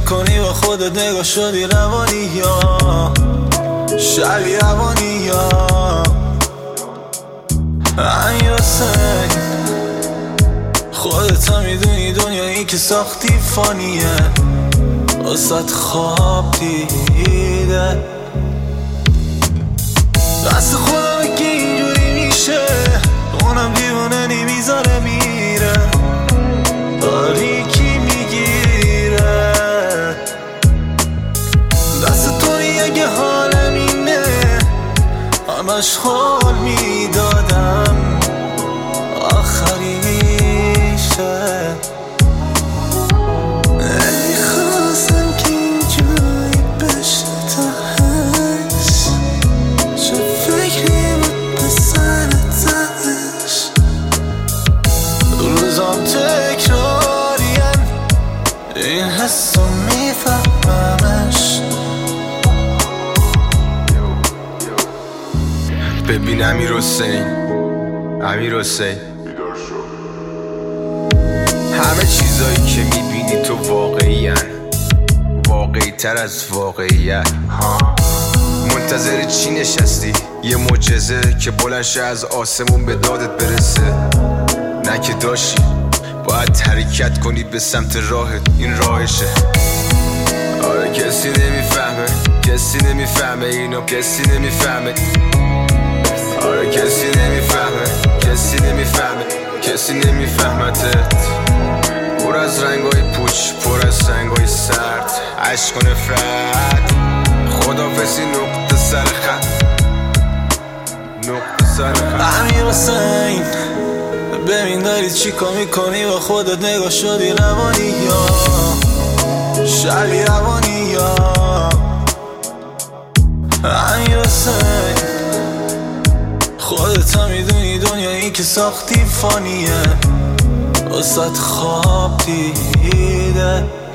میکنی و خودت نگاه شدی روانی یا شبیه روانی یا امیر حسین خودت هم میدونی دنیایی که ساختی فانیه واسه خواب دیده دست خودمه که اینجوری میشه اونم دیوانه نمیذاره میره باریکی میگیره دست توی اگه حالم اینه همش حال میدادم آخری میشه نمیخواستم که اینجوری بشه تهش چه فکری بود به سرتش روزام تکراریم این حسو میفهممش ببین امیر حسین همه چیزایی که میبینی تو واقعی تر از واقعیت منتظر چی نشستی؟ یه معجزه که بلند شه از آسمون به دادت برسه نه که داشتی باید حرکت کنی به سمت راهت این راهشه آره کسی نمیفهمه اینو کسی نمیفهمه آره کسی نمیفهمتت پر از رنگای پوچ پر از سنگای سرد عشق و نفرت خدافزی نقطه سر خط امیر حسین ببین داری چی کار میکنی و خودت نگاه شدی روانی یا شبیه روانی یا امیر حسین خودت هم میدونی دنیایی که ساختی فانیه واسه خواب دیده